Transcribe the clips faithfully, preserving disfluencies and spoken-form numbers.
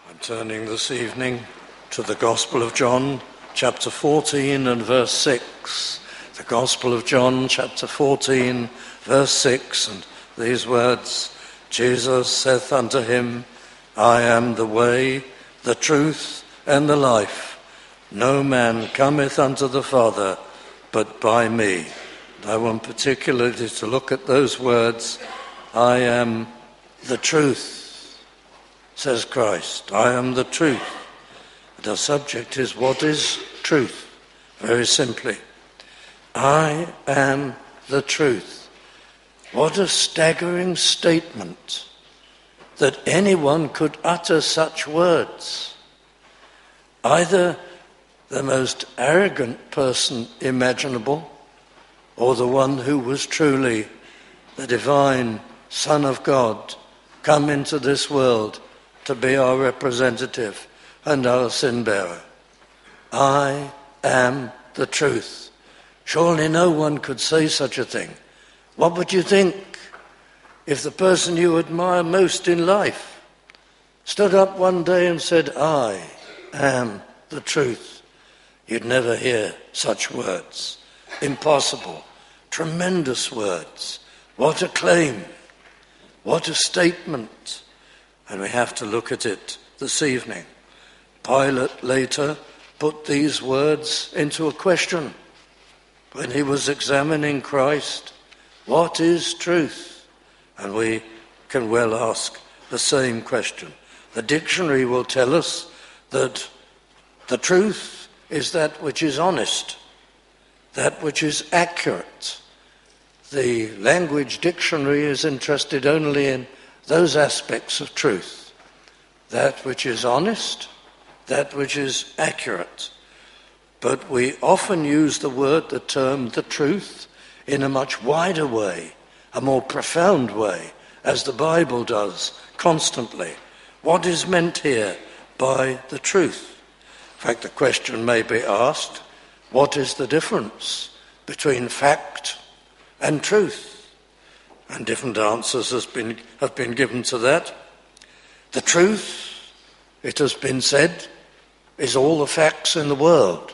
I'm turning this evening to the Gospel of John, chapter fourteen and verse six. The Gospel of John, chapter fourteen, verse six, and these words, Jesus saith unto him, I am the way, the truth, and the life. No man cometh unto the Father but by me. And I want particularly to look at those words, I am the truth. Says Christ, I am the truth. The subject is, what is truth? Very simply, I am the truth. What a staggering statement that anyone could utter such words. Either the most arrogant person imaginable, or the one who was truly the divine Son of God, come into this world to be our representative and our sin bearer. I am the truth. Surely no one could say such a thing. What would you think if the person you admire most in life stood up one day and said, I am the truth? You'd never hear such words. Impossible. Tremendous words. What a claim. What a statement. And we have to look at it this evening. Pilate later put these words into a question when he was examining Christ. What is truth? And we can well ask the same question. The dictionary will tell us that the truth is that which is honest, that which is accurate. The language dictionary is interested only in those aspects of truth, that which is honest, that which is accurate. But we often use the word, the term, the truth, in a much wider way, a more profound way, as the Bible does constantly. What is meant here by the truth? In fact, the question may be asked, what is the difference between fact and truth? And different answers has been, have been given to that. The truth, it has been said, is all the facts in the world.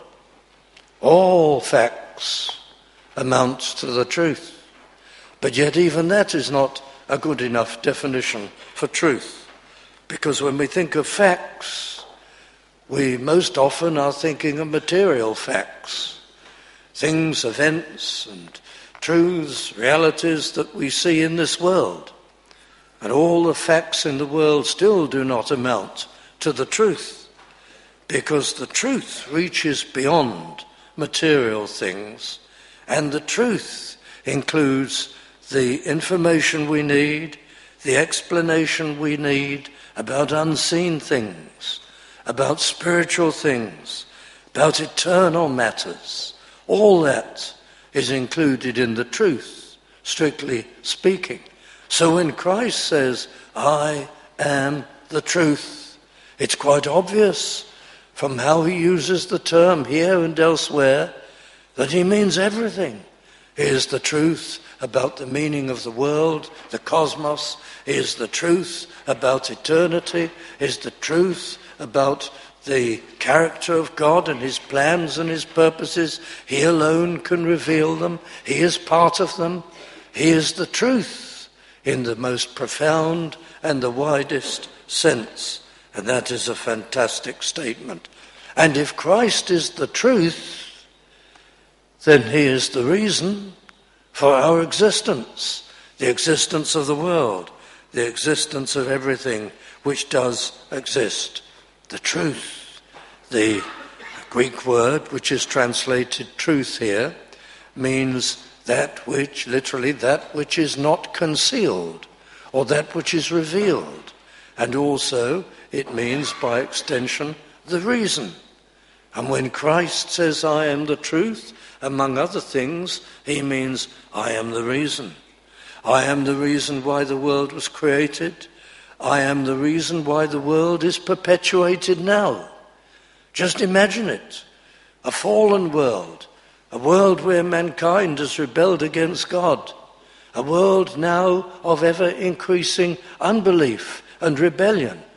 All facts amount to the truth. But yet even that is not a good enough definition for truth. Because when we think of facts, we most often are thinking of material facts. Things, events, and truths, realities that we see in this world. And all the facts in the world still do not amount to the truth, because the truth reaches beyond material things, and the truth includes the information we need, the explanation we need about unseen things, about spiritual things, about eternal matters. All that is included in the truth, strictly speaking. So when Christ says, I am the truth, it's quite obvious from how he uses the term here and elsewhere that he means everything. He is the truth about the meaning of the world, the cosmos. He is the truth about eternity. He is the truth about the character of God and his plans and his purposes. He alone can reveal them. He is part of them. He is the truth in the most profound and the widest sense. And that is a fantastic statement. And if Christ is the truth, then he is the reason for our existence, the existence of the world, the existence of everything which does exist. The truth, the Greek word which is translated truth here, means that which, literally, that which is not concealed, or that which is revealed. And also, it means, by extension, the reason. And when Christ says, I am the truth, among other things, he means, I am the reason. I am the reason why the world was created. I am the reason why the world is perpetuated now. Just imagine it. A fallen world. A world where mankind has rebelled against God. A world now of ever-increasing unbelief and rebellion.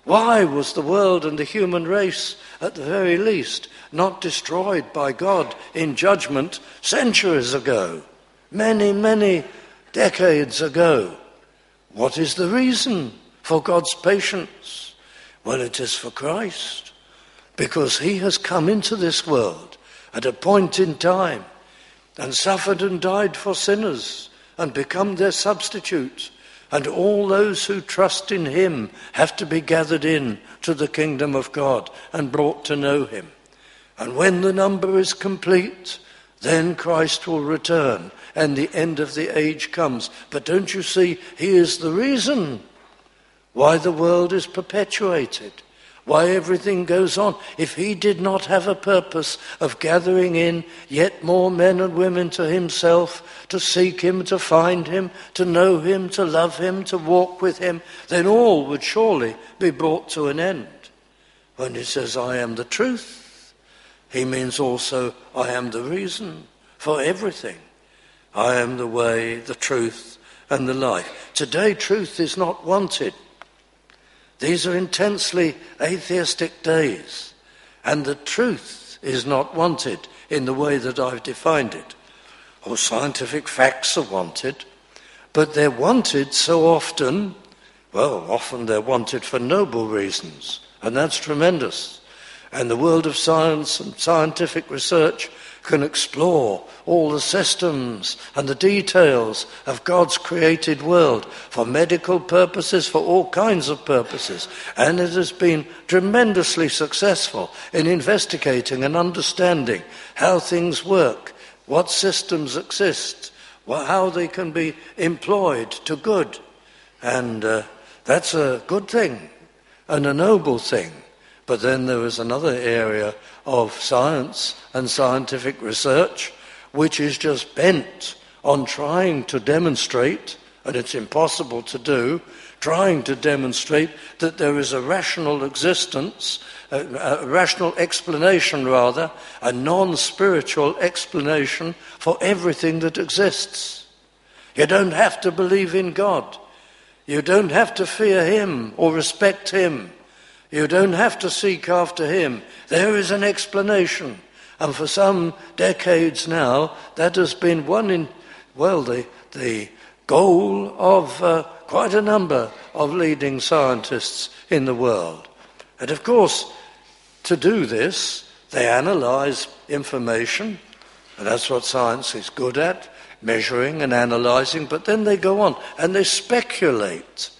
Why was the world and the human race, at the very least, not destroyed by God in judgment centuries ago, many, many decades ago? What is the reason for God's patience? Well, it is for Christ, because he has come into this world at a point in time and suffered and died for sinners and become their substitute. And all those who trust in him have to be gathered in to the kingdom of God and brought to know him. And when the number is complete, then Christ will return and the end of the age comes. But don't you see, he is the reason why the world is perpetuated, why everything goes on. If he did not have a purpose of gathering in yet more men and women to himself, to seek him, to find him, to know him, to love him, to walk with him, then all would surely be brought to an end. When he says, I am the truth, he means also, I am the reason for everything. I am the way, the truth, and the life. Today, truth is not wanted. These are intensely atheistic days, and the truth is not wanted in the way that I've defined it. Or scientific facts are wanted, but they're wanted so often, well, often they're wanted for noble reasons, and that's tremendous. And the world of science and scientific research can explore all the systems and the details of God's created world for medical purposes, for all kinds of purposes. And it has been tremendously successful in investigating and understanding how things work, what systems exist, how they can be employed to good. And uh, that's a good thing and a noble thing. But then there is another area of science and scientific research which is just bent on trying to demonstrate, and it's impossible to do, trying to demonstrate that there is a rational existence, a, a rational explanation rather, a non-spiritual explanation for everything that exists. You don't have to believe in God. You don't have to fear him or respect him. You don't have to seek after him. There is an explanation. And for some decades now, that has been one in, well, the, the goal of uh, quite a number of leading scientists in the world. And of course, to do this, they analyze information, and that's what science is good at, measuring and analyzing, but then they go on and they speculate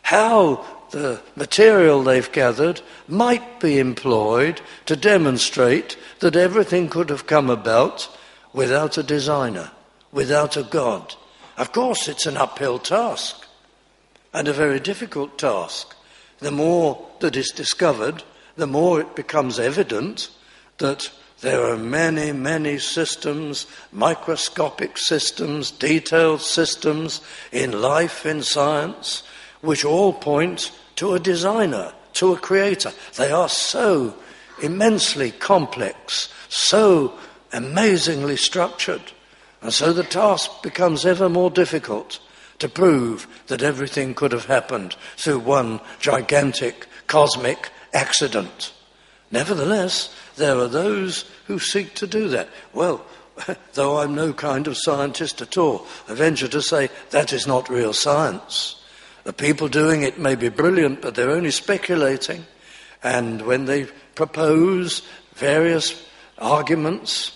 how the material they've gathered might be employed to demonstrate that everything could have come about without a designer, without a God. Of course, it's an uphill task, and a very difficult task. The more that is discovered, the more it becomes evident that there are many, many systems, microscopic systems, detailed systems in life, in science, which all point to a designer, to a creator. They are so immensely complex, so amazingly structured. And so the task becomes ever more difficult to prove that everything could have happened through one gigantic cosmic accident. Nevertheless, there are those who seek to do that. Well, though I'm no kind of scientist at all, I venture to say that is not real science. The people doing it may be brilliant, but they're only speculating. And when they propose various arguments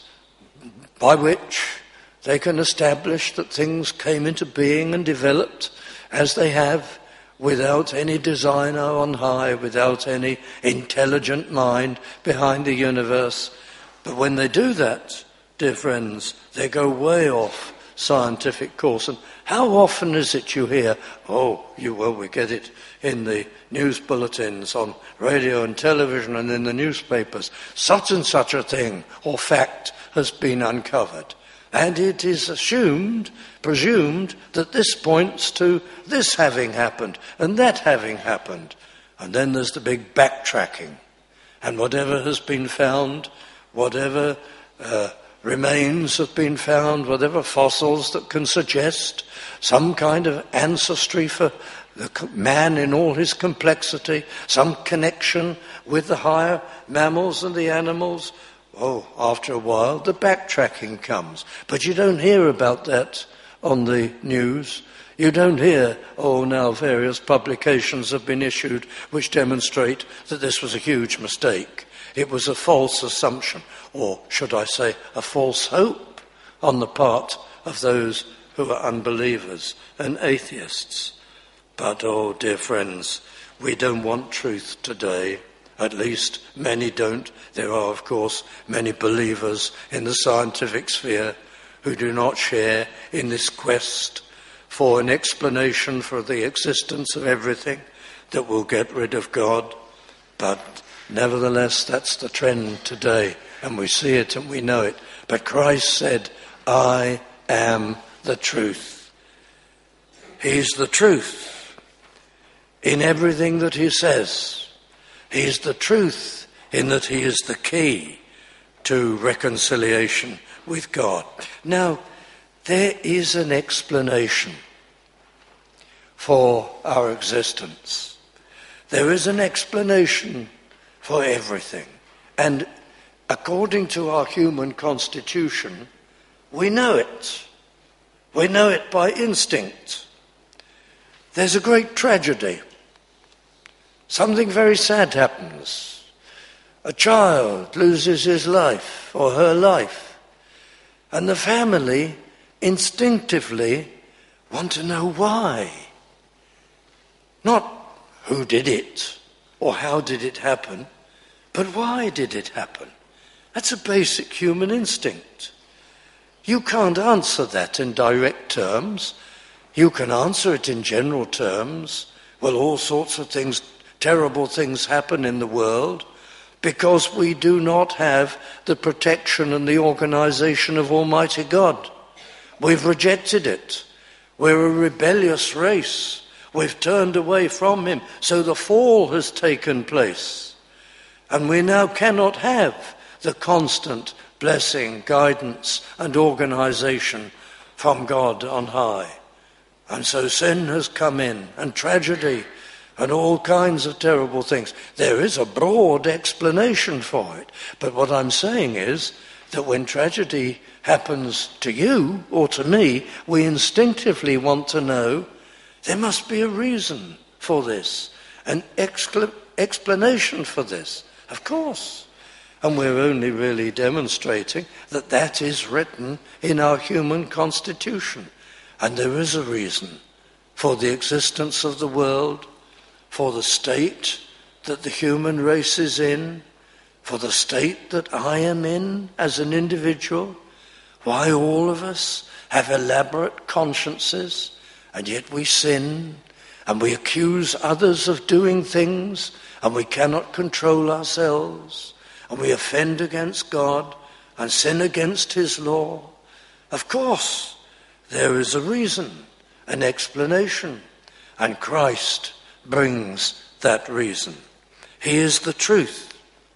by which they can establish that things came into being and developed as they have, without any designer on high, without any intelligent mind behind the universe. But when they do that, dear friends, they go way off scientific course. And how often is it you hear, oh, you well, we get it in the news bulletins, on radio and television and in the newspapers, such and such a thing or fact has been uncovered. And it is assumed, presumed, that this points to this having happened and that having happened. And then there's the big backtracking. And whatever has been found, whatever uh, remains have been found, whatever fossils that can suggest some kind of ancestry for the man in all his complexity, some connection with the higher mammals and the animals. Oh, after a while, the backtracking comes. But you don't hear about that on the news. You don't hear, oh, now various publications have been issued which demonstrate that this was a huge mistake. It was a false assumption, or should I say, a false hope on the part of those who are unbelievers and atheists. But, oh, dear friends, we don't want truth today. At least many don't. There are, of course, many believers in the scientific sphere who do not share in this quest for an explanation for the existence of everything that will get rid of God. But nevertheless, that's the trend today, and we see it and we know it. But Christ said, I am the truth. He's the truth in everything that he says. He is the truth in that he is the key to reconciliation with God. Now, there is an explanation for our existence. There is an explanation for everything. And according to our human constitution, we know it. We know it by instinct. There's a great tragedy. Something very sad happens. A child loses his life or her life, and the family instinctively want to know why. Not who did it or how did it happen, but why did it happen? That's a basic human instinct. You can't answer that in direct terms. You can answer it in general terms. Well, all sorts of things, terrible things happen in the world because we do not have the protection and the organization of Almighty God. We've rejected it. We're a rebellious race. We've turned away from him. So the fall has taken place. And we now cannot have the constant blessing, guidance, and organization from God on high. And so sin has come in, and tragedy, and all kinds of terrible things. There is a broad explanation for it. But what I'm saying is that when tragedy happens to you or to me, we instinctively want to know there must be a reason for this, an excla- explanation for this. Of course. And we're only really demonstrating that that is written in our human constitution. And there is a reason for the existence of the world, for the state that the human race is in, for the state that I am in as an individual, why all of us have elaborate consciences, and yet we sin, and we accuse others of doing things, and we cannot control ourselves, and we offend against God and sin against his law. Of course, there is a reason, an explanation, and Christ brings that reason. He is the truth.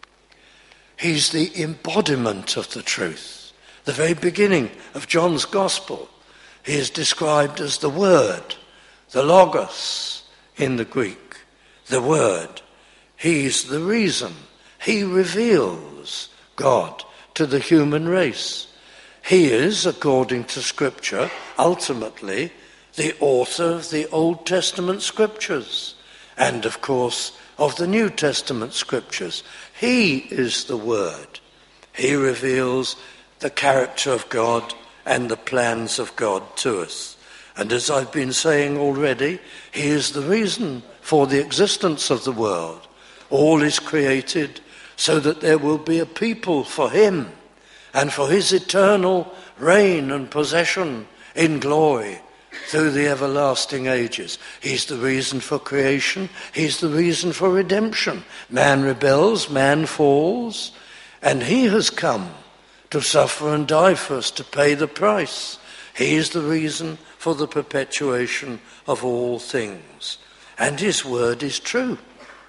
He's the embodiment of the truth. The very beginning of John's Gospel, he is described as the Word, the Logos in the Greek, the Word. He's the reason. He reveals God to the human race. He is, according to Scripture, ultimately the author of the Old Testament Scriptures and, of course, of the New Testament Scriptures. He is the Word. He reveals the character of God and the plans of God to us. And as I've been saying already, he is the reason for the existence of the world. All is created so that there will be a people for him and for his eternal reign and possession in glory through the everlasting ages. He's the reason for creation. He's the reason for redemption. Man rebels, man falls, and he has come to suffer and die for us, to pay the price. He is the reason for the perpetuation of all things. And his word is true.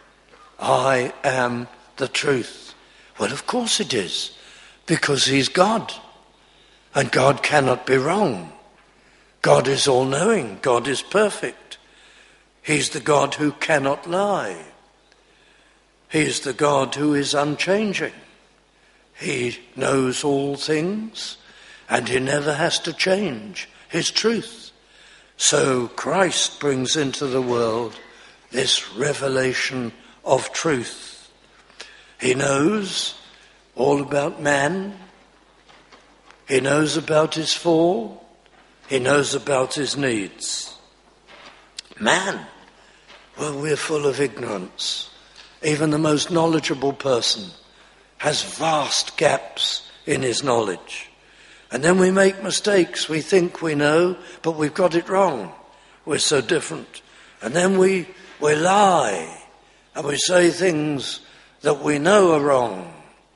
I am the truth. Well, of course it is, because he's God, and God cannot be wrong. God is all-knowing. God is perfect. He's the God who cannot lie. He's the God who is unchanging. He knows all things, and he never has to change his truth. So Christ brings into the world this revelation of truth. He knows all about man. He knows about his fall. He knows about his needs. Man, well, we're full of ignorance. Even the most knowledgeable person has vast gaps in his knowledge. And then we make mistakes. We think we know, but we've got it wrong. We're so different. And then we, we lie, and we say things that we know are wrong.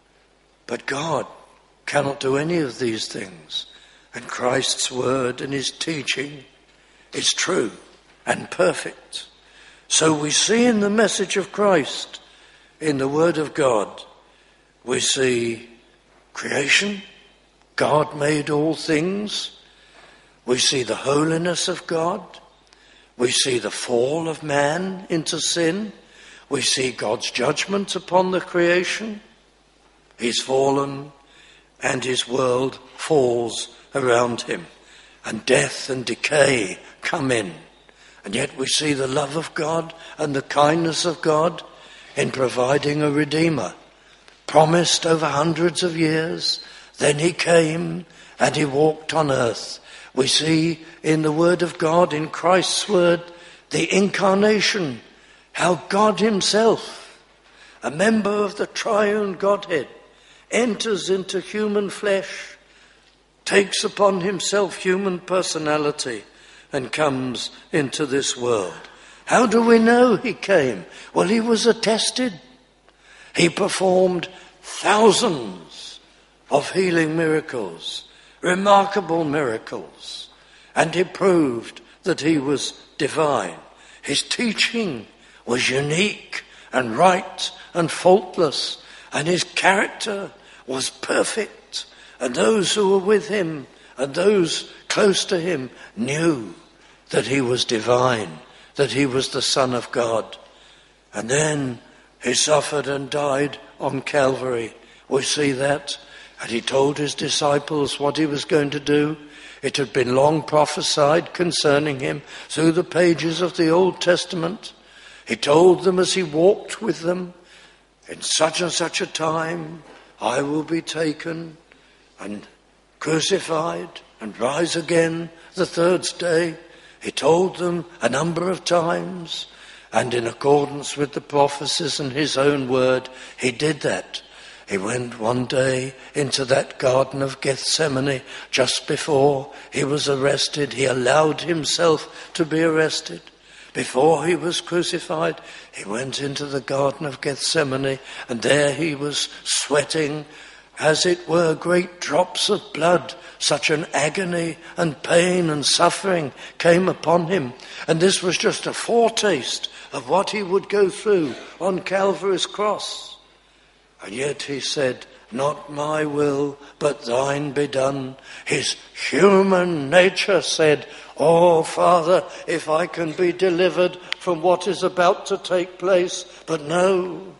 But God cannot do any of these things. And Christ's word and his teaching is true and perfect. So we see in the message of Christ, in the word of God, we see creation. God made all things. We see the holiness of God. We see the fall of man into sin. We see God's judgment upon the creation. He's fallen, and his world falls around him, and death and decay come in. And yet we see the love of God and the kindness of God in providing a Redeemer, promised over hundreds of years. Then he came and he walked on earth. We see in the word of God, in Christ's word, the incarnation, how God himself, a member of the triune Godhead, enters into human flesh, takes upon himself human personality, and comes into this world. How do we know he came? Well, he was attested. He performed thousands of healing miracles, remarkable miracles, and he proved that he was divine. His teaching was unique and right and faultless, and his character was perfect. And those who were with him and those close to him knew that he was divine, that he was the Son of God. And then he suffered and died on Calvary. We see that. And he told his disciples what he was going to do. It had been long prophesied concerning him through the pages of the Old Testament. He told them as he walked with them, in such and such a time, I will be taken and crucified and rise again the third day. He told them a number of times, and in accordance with the prophecies and his own word, he did that. He went one day into that Garden of Gethsemane just before he was arrested. He allowed himself to be arrested. Before he was crucified, he went into the Garden of Gethsemane, and there he was sweating, as it were, great drops of blood. Such an agony and pain and suffering came upon him. And this was just a foretaste of what he would go through on Calvary's cross. And yet he said, not my will, but thine be done. His human nature said, oh, Father, if I can be delivered from what is about to take place. But no,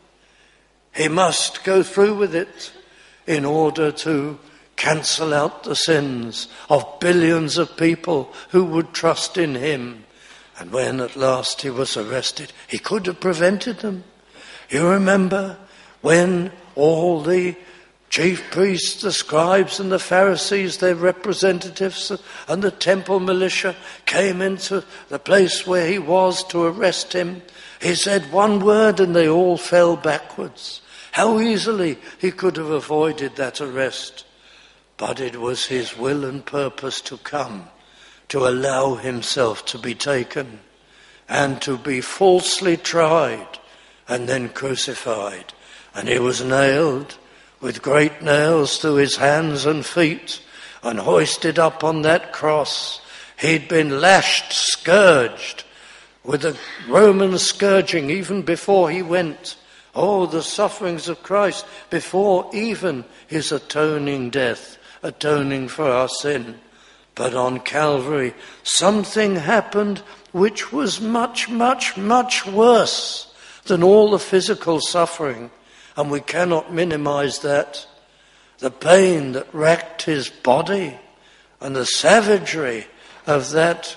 he must go through with it in order to cancel out the sins of billions of people who would trust in him. And when at last he was arrested, he could have prevented them. You remember when all the chief priests, the scribes and the Pharisees, their representatives and the temple militia came into the place where he was to arrest him. He said one word and they all fell backwards. How easily he could have avoided that arrest. But it was his will and purpose to come, to allow himself to be taken and to be falsely tried and then crucified. And he was nailed with great nails through his hands and feet and hoisted up on that cross. He'd been lashed, scourged with a Roman scourging even before he went. Oh, the sufferings of Christ before even his atoning death, atoning for our sin. But on Calvary, something happened which was much, much, much worse than all the physical suffering, and we cannot minimize that. The pain that racked his body and the savagery of that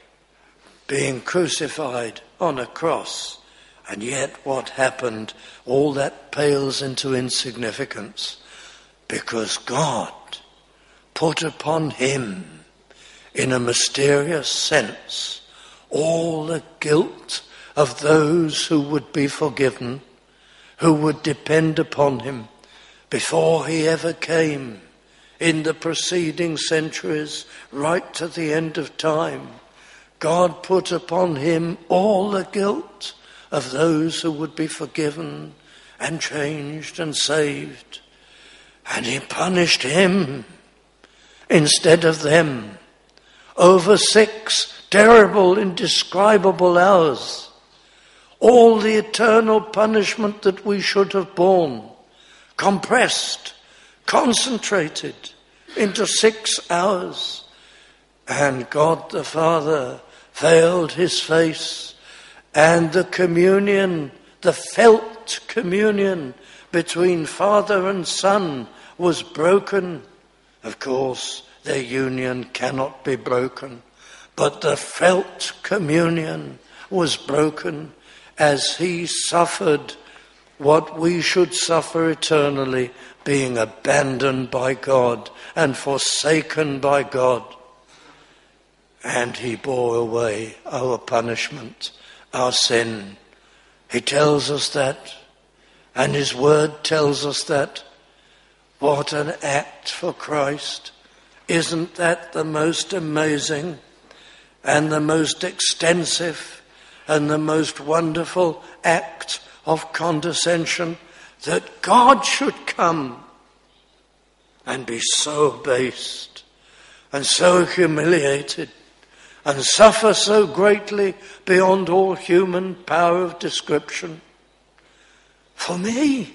being crucified on a cross. And yet what happened? All that pales into insignificance, because God put upon him, in a mysterious sense, all the guilt of those who would be forgiven, who would depend upon him. Before he ever came, in the preceding centuries, right to the end of time, God put upon him all the guilt of those who would be forgiven and changed and saved. And he punished him instead of them over six terrible, indescribable hours. All the eternal punishment that we should have borne, compressed, concentrated into six hours. And God the Father veiled his face, and the communion, the felt communion between Father and Son was broken. Of course, their union cannot be broken, but the felt communion was broken as he suffered what we should suffer eternally, being abandoned by God and forsaken by God. And he bore away our punishment, our sin. He tells us that, and his word tells us that. What an act for Christ. Isn't that the most amazing and the most extensive and the most wonderful act of condescension, that God should come and be so abased and so humiliated and suffer so greatly beyond all human power of description for me,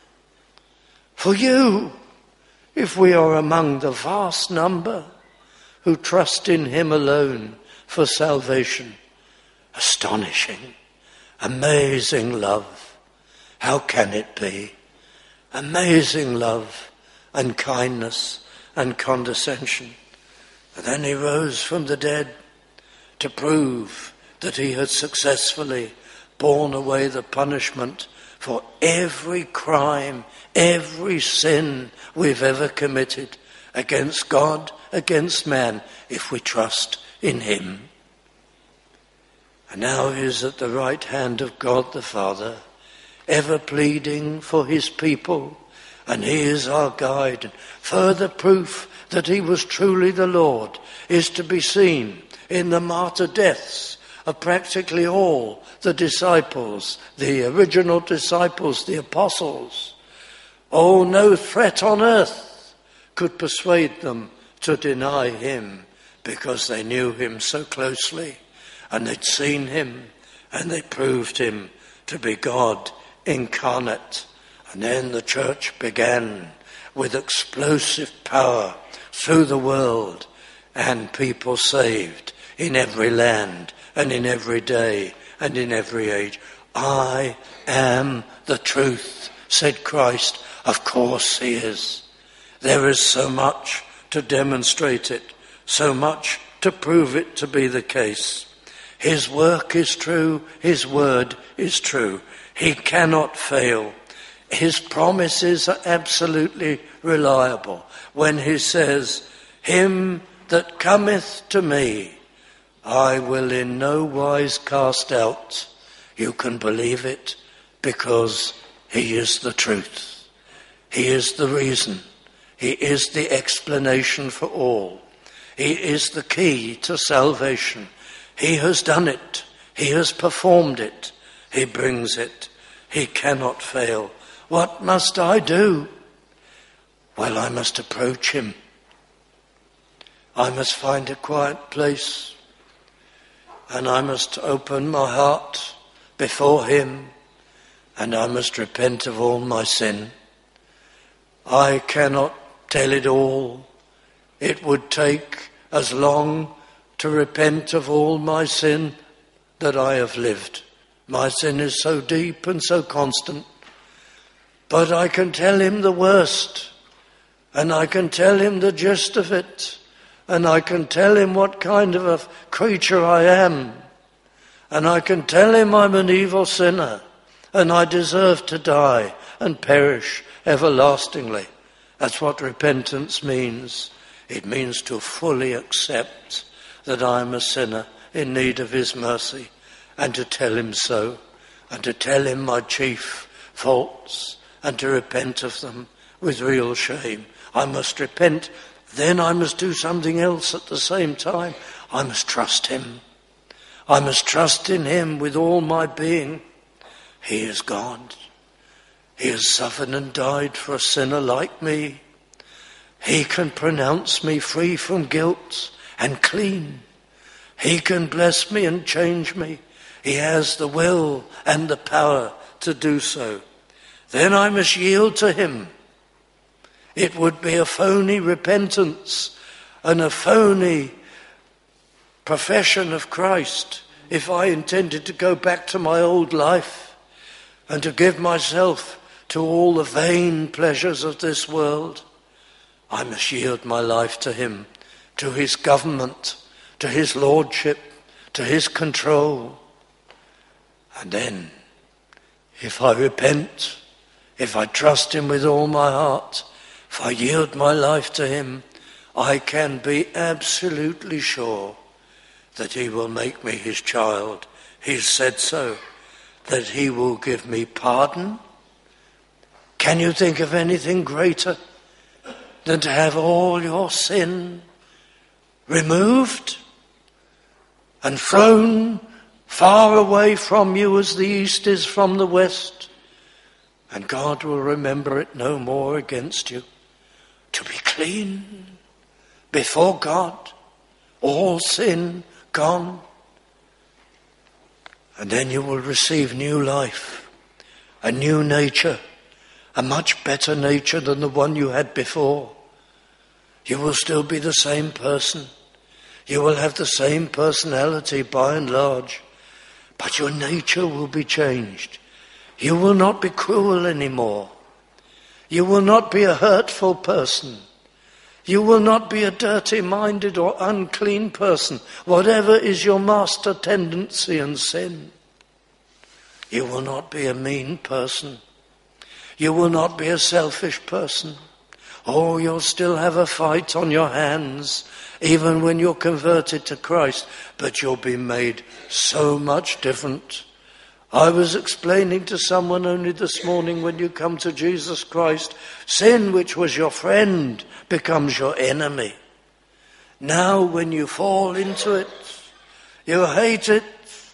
for you, if we are among the vast number who trust in him alone for salvation. Astonishing, amazing love. How can it be? Amazing love and kindness and condescension. And then he rose from the dead to prove that he had successfully borne away the punishment for every crime, every sin we've ever committed against God, against man, if we trust in him. And now he is at the right hand of God the Father, ever pleading for his people, and he is our guide. Further proof that he was truly the Lord is to be seen in the martyr deaths of practically all the disciples, the original disciples, the apostles. Oh, no threat on earth could persuade them to deny him, because they knew him so closely and they'd seen him and they proved him to be God incarnate. And then the church began with explosive power through the world, and people saved in every land and in every day and in every age. I am the truth, said Christ. Of course he is. There is so much to demonstrate it, so much to prove it to be the case. His work is true, his word is true. He cannot fail. His promises are absolutely reliable. When he says, him that cometh to me, I will in no wise cast out. You can believe it because he is the truth. He is the reason. He is the explanation for all. He is the key to salvation. He has done it. He has performed it. He brings it. He cannot fail. What must I do? Well, I must approach him. I must find a quiet place, and I must open my heart before him, and I must repent of all my sin. I cannot tell it all. It would take as long to repent of all my sin that I have lived. My sin is so deep and so constant. But I can tell him the worst, and I can tell him the gist of it, and I can tell him what kind of a creature I am, and I can tell him I'm an evil sinner, and I deserve to die and perish everlastingly. That's what repentance means. It means to fully accept that I'm a sinner in need of his mercy, and to tell him so, and to tell him my chief faults, and to repent of them with real shame. I must repent, then I must do something else at the same time. I must trust him. I must trust in him with all my being. He is God. He has suffered and died for a sinner like me. He can pronounce me free from guilt and clean. He can bless me and change me. He has the will and the power to do so. Then I must yield to him. It would be a phony repentance and a phony profession of Christ if I intended to go back to my old life and to give myself to all the vain pleasures of this world. I must yield my life to him, to his government, to his lordship, to his control. And then, if I repent, if I trust him with all my heart, if I yield my life to him, I can be absolutely sure that he will make me his child. He's said so, that he will give me pardon. Can you think of anything greater than to have all your sin removed and thrown far away from you as the east is from the west? And God will remember it no more against you. To be clean before God, all sin gone. And then you will receive new life, a new nature, a much better nature than the one you had before. You will still be the same person. You will have the same personality by and large, but your nature will be changed. You will not be cruel anymore. You will not be a hurtful person. You will not be a dirty-minded or unclean person, whatever is your master tendency and sin. You will not be a mean person. You will not be a selfish person. Oh, you'll still have a fight on your hands, even when you're converted to Christ, but you'll be made so much different. I was explaining to someone only this morning, when you come to Jesus Christ, sin, which was your friend, becomes your enemy. Now when you fall into it, you hate it,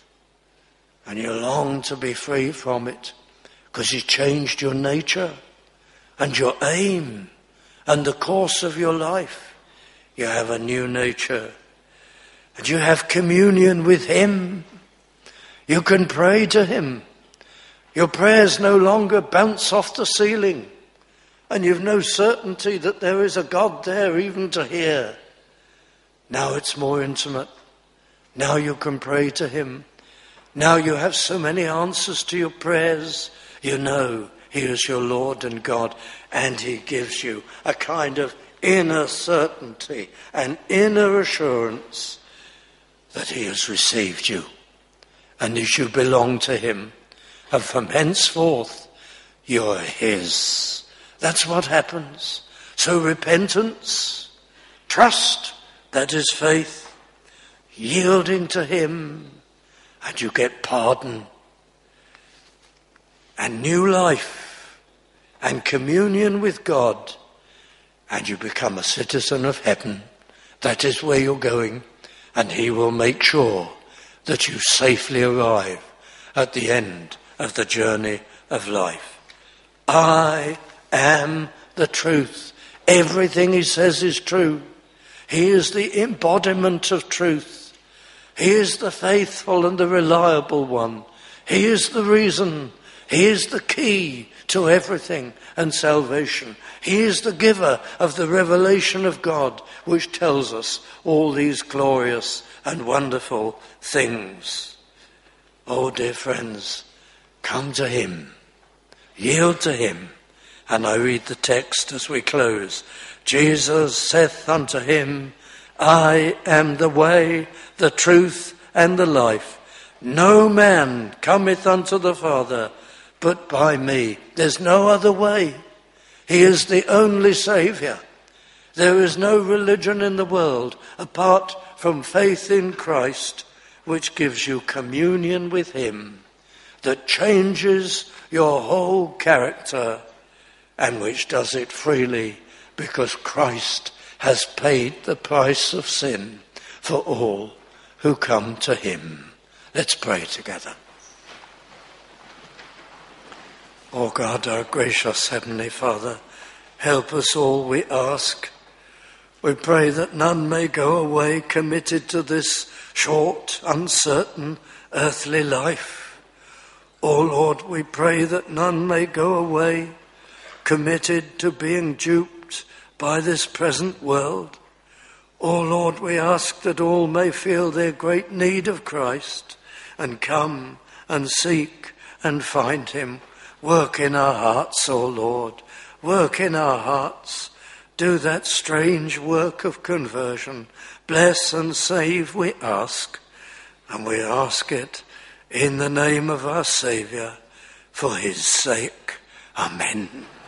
and you long to be free from it, because it changed your nature and your aim and the course of your life. You have a new nature, and you have communion with him. You can pray to him. Your prayers no longer bounce off the ceiling, and you've no certainty that there is a God there even to hear. Now it's more intimate. Now you can pray to him. Now you have so many answers to your prayers. You know he is your Lord and God, and he gives you a kind of inner certainty and inner assurance that he has received you, and as you belong to him, and from henceforth you're his. That's what happens. So repentance, trust, that is faith, yielding to him, and you get pardon, and new life, and communion with God, and you become a citizen of heaven. That is where you're going, and he will make sure that you safely arrive at the end of the journey of life. I am the truth. Everything he says is true. He is the embodiment of truth. He is the faithful and the reliable one. He is the reason. He is the key to everything and salvation. He is the giver of the revelation of God, which tells us all these glorious and wonderful things. Oh, dear friends, come to him, yield to him. And I read the text as we close. Jesus saith unto him, I am the way, the truth, and the life. No man cometh unto the Father but by me. There's no other way. He is the only Saviour. There is no religion in the world apart from faith in Christ which gives you communion with him, that changes your whole character, and which does it freely because Christ has paid the price of sin for all who come to him. Let's pray together. O God, our gracious Heavenly Father, help us all, we ask. We pray that none may go away committed to this short, uncertain, earthly life. O Lord, we pray that none may go away committed to being duped by this present world. O Lord, we ask that all may feel their great need of Christ and come and seek and find him. Work in our hearts, O Lord. Work in our hearts. Do that strange work of conversion. Bless and save, we ask. And we ask it in the name of our Saviour, for his sake. Amen.